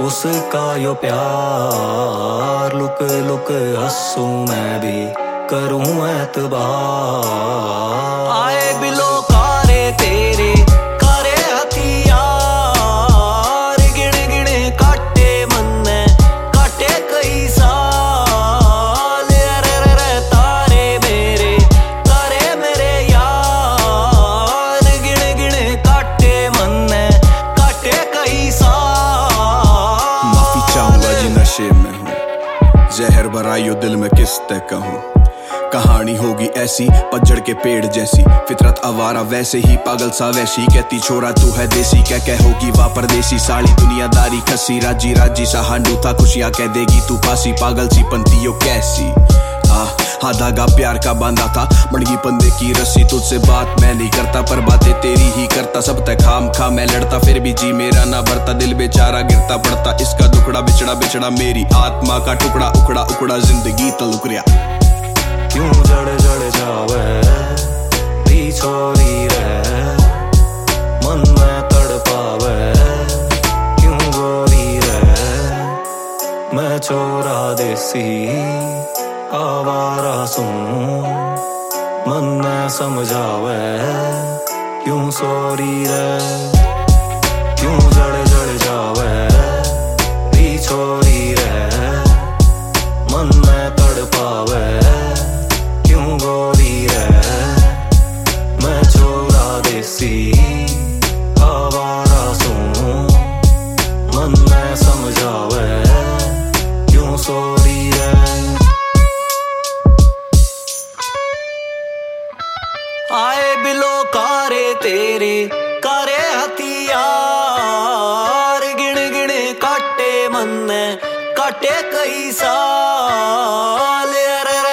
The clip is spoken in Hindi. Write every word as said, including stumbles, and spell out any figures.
उसका यो प्यार। लुक लुक हंसूं मैं भी करूं एतबार। आए बिलो कारे तेरे कारे हथियार। गिण गिण काटे मन्ने काटे कई साल। अरे रे रे तारे मेरे तारे मेरे यार। गिण गिण काटे मन्ने काटे कई साल। माफी चाहूंगा जी नशे में हूँ, जहर भरा यो दिल में किस तक कहूँ। कहानी होगी ऐसी पतझड़ के पेड़ जैसी, फितरत आवारा वैसे ही पागल सा वैसी। कहती छोरा तू है देसी, क्या क्या होगी वा परदेसी। साली दुनियादारी खसी राजी राजी सा हांडू था, खुशियां कह देगी तू फांसी। पागल सी पंती यो कैसी आ हाँ धागा प्यार का बांधा था, मड़गी पंदे की रस्सी। तुझसे बात मैं नहीं करता पर बातें तेरी ही करता। सब तक खाम खा मैं लड़ता फिर भी जी मेरा ना भरता। दिल बेचारा गिरता पड़ता इसका दुखड़ा बिछड़ा बिछड़ा। मेरी आत्मा का टुकड़ा उकड़ा उकड़ा जिंदगी तलुक रिया। क्यों जड़ जड़ जावे दी छोरी रे मन में तड़पावे। क्यों गोरी रे मैं छोरा देसी आवारा सूं मन में समझावे। क्यों सोरी रे क्यों जड़ जड़ जावे दी छोरी रे मन में तड़पावे। क्यों गोरी रे मैं छोरा देसी आवारा सूं मन में समझावे। क्यों सोरी रे आए बिलो कारे तेरे कारे हथियार। गिण गिण काटे मन्ने काटे कई साल। अरे